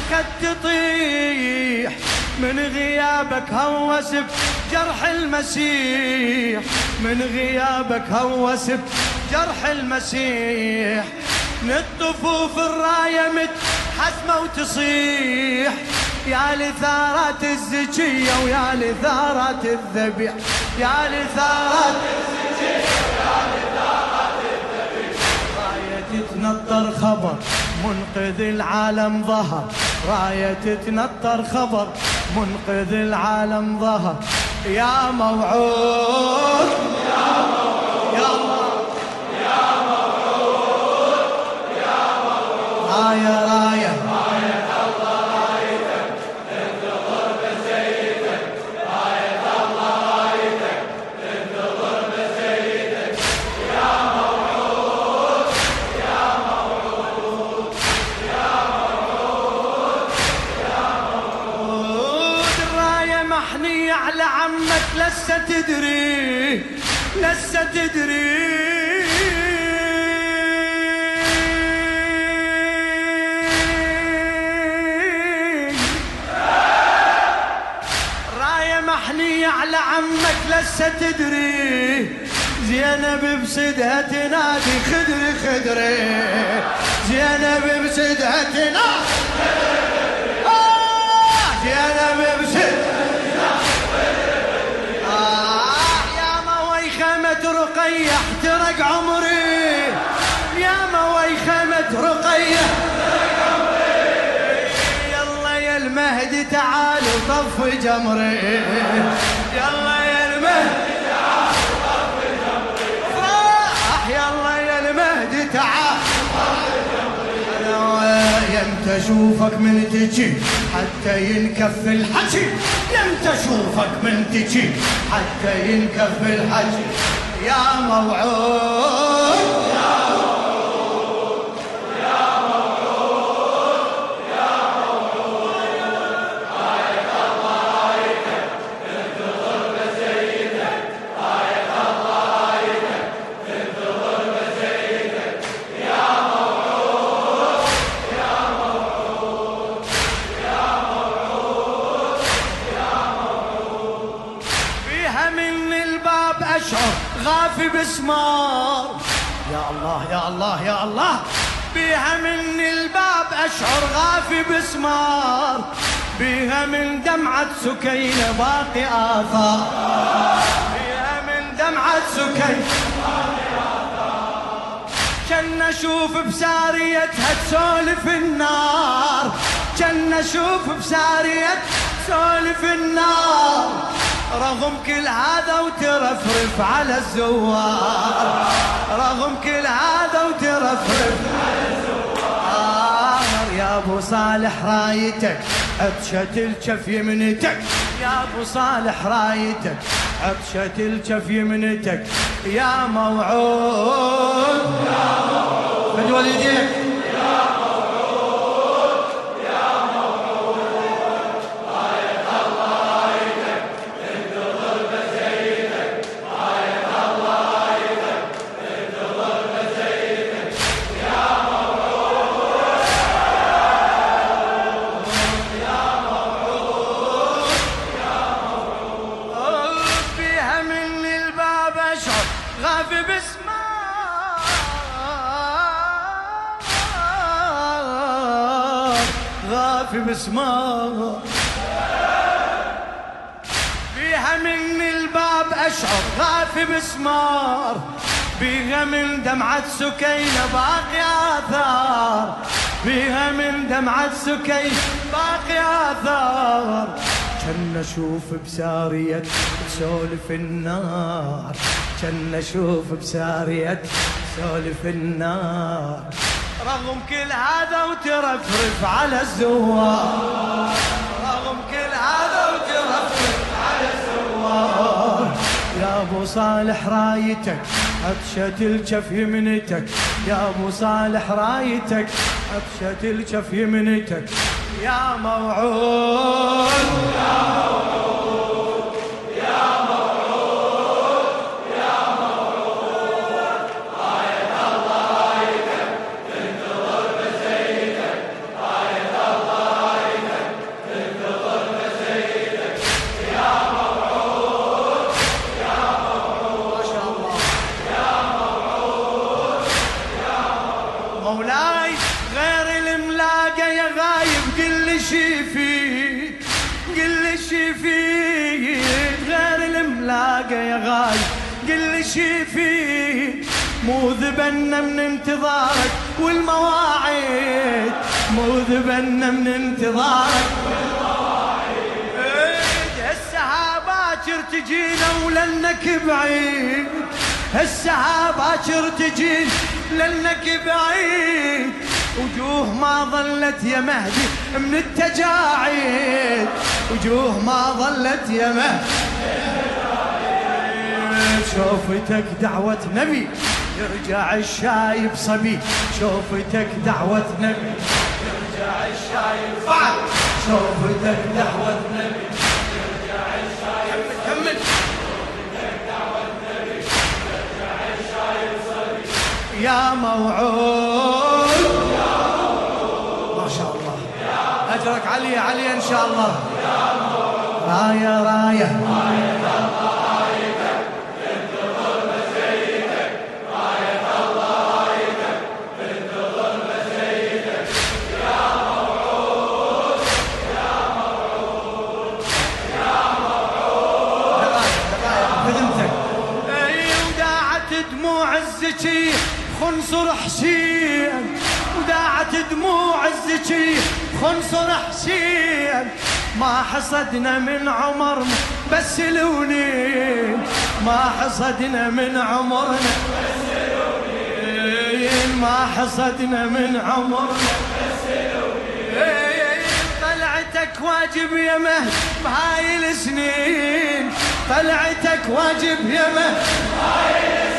أخذت تطيح من غيابك هوس بجرح المسيح، من غيابك هوس بجرح المسيح. نطفوف الراية متحزمة وتصيح يا لثارات الزكية ويا لثارات الذبيح، يا لثارات الزكية ويا لثارات الذبيح. راية تنطر خبر منقذ العالم ظهر، راية تنطر خبر منقذ العالم ظهر. يا موعود يا موعود يا الله يا موعود يا موعود. راية راية راية الله رايتك انتظر بسيدك، راية الله رايتك انتظر بسيدك. يا موعود يا موعود يا موعود يا موعود. الراية محنية على عمك لسه تدري لسه تدري. راية محنية على عمك لسه تدري. زينب بصدها تنادي خدري خدري، زينب بصدها تنادي زينب بصدها رقية احترق عمري، يا مويخمة رقية احترق عمري. يلا يا المهدي تعال وطفي جمري، يلا يا المهدي تعال وطفي جمري. افرح يلا يا المهدي تعال وطفي جمري. انا يمتى اشوفك من تجي حتى ينكف الحكي، يمتى اشوفك من تجي حتى ينكف الحكي. يا موعود يا موعود يا موعود يا موعود. راية الله رايتك انتظر بسيدك، راية الله رايتك انتظر بسيدك. يا موعود يا موعود يا موعود يا موعود. فيها من الباب أشعر غافي بسمار، يا الله يا الله يا الله. بيها من الباب أشعر غافي بسمار، بيها من دمعة سكينة باقي آثار، بيها من دمعة سكينة باقي آثار. كن أشوف بساريتها تسولف النار، كن أشوف بساريتها تسولف النار. رغم كل هذا وترفرف على الزوار، رغم كل هذا وترفرف على الزوار. يا ابو صالح رايتك عطشة الجف يمنتك، يا ابو صالح رايتك عطشة الجف يمنتك. يا موعود يا موعود مد والديك غافي بسمار، غافي بسمار. بيها من الباب أشعر غافي بسمار، بيها من دمعة سكينة باقي آثار، بيها من دمعة سكينة باقي آثار. كن أشوف بسارية تسولف النار، كن أشوف بسارية تسولف النار. رغم كل هذا وترفرف على الزوار، رغم كل هذا وترفرف على الزوار. يا ابو صالح رايتك عطشة الجف يمنتك، يا ابو صالح رايتك عطشة الجف يمنتك. يا موعود يا موعود يا موعود يا موعود. راية الله رايتك انتظر بسيدك، راية الله يا غالي قل لي شي فيك مو ذبنا من انتظارك والمواعيد مو ذبنا من انتظارك والمواعيد هسه باكر تجينا ولنك بعيد هسه باكر تجينا لنك بعيد وجوه ما ظلت يا مهدي من التجاعيد وجوه ما ظلت يا مهدي شوفتك دعوة نبي يرجع الشايب صبي شوفتك دعوة نبي يرجع الشايب فعل شوفتك دعوة نبي يرجع الشايب كمل شوفتك دعوة نبي يرجع الشايب صبي يا موعود ما شاء الله أجرك علي علي إن شاء الله راية راية دموع الزكي خنصر حسين وداعت دموع الزكي خنصر حسين ما حصدنا من عمرنا بس لونين ما حصدنا من عمرنا بس لونين ما حصدنا من عمرنا بس لونين طلعتك واجب يا مهد بهاي السنين طلعتك واجب يا مهد بهاي السنين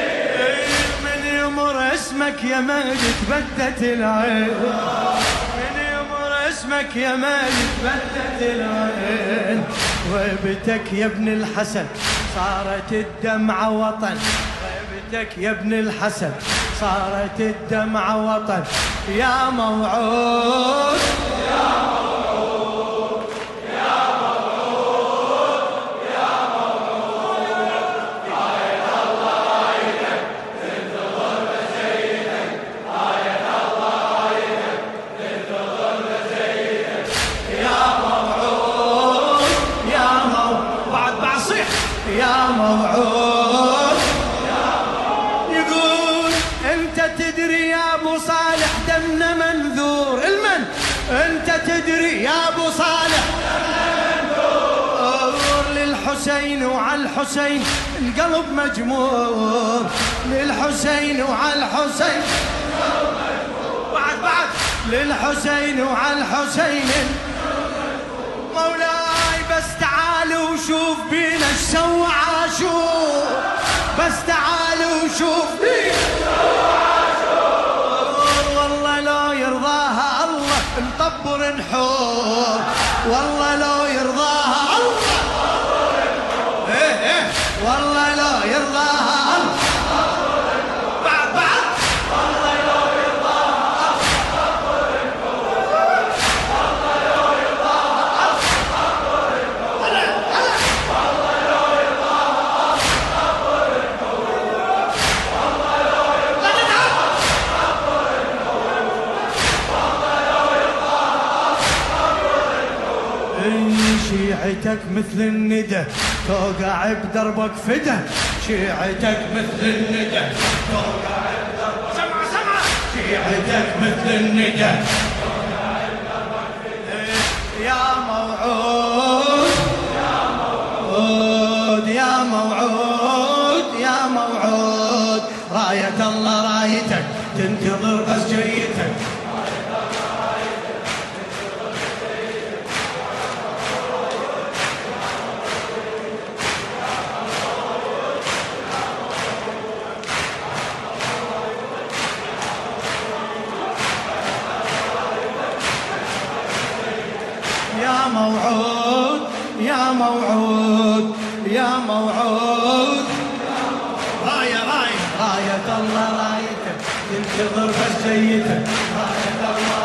اسمك يا مهدي تبدت العين من يمر اسمك يا مهدي تبدت العين غيبتك يا ابن الحسن صارت الدمعة وطن غيبتك يا ابن الحسن صارت الدمعة وطن يا موعود يا موعود يا موعود يا موعود راية الله رايتك تنتظر بسيدك راية الله رايتك تنتظر بسيدك يا موعود يا موعود بعد صيح يا موعود يقول انت تدري يا ابو صالح دمنا منذور المن انت تدري يا ابو صالح دمنا منذور للحسين وعلى الحسين القلب مجمور للحسين وعلى الحسين القلب مجمور بعد للحسين وعلى الحسين مولاي بس تعال وشوف بينا ايش سوى عاشور بس تعال وشوف بينا ايش سوى عاشور والله لو يرضاها الله نطبر نحور والله لو يرضاها الله نطبر نحور ايه والله لو يرضاها الله نطبر نحور بعد والله لو يرضاها الله نطبر نحور والله لو يرضاها الله نطبر نحور والله لو يرضاها الله شيعتك مثل الندى توقع بدربك فدا شيعتك مثل الندى توقع بدربك سمع شيعتك مثل الندى توقع بدربك فدا يا موعود يا موعود يا موعود يا موعود راية الله رايتك تنتظر بس جيتك يا موعود يا موعود يا موعود راية الله رايتك تنتظر بس جيتك راية الله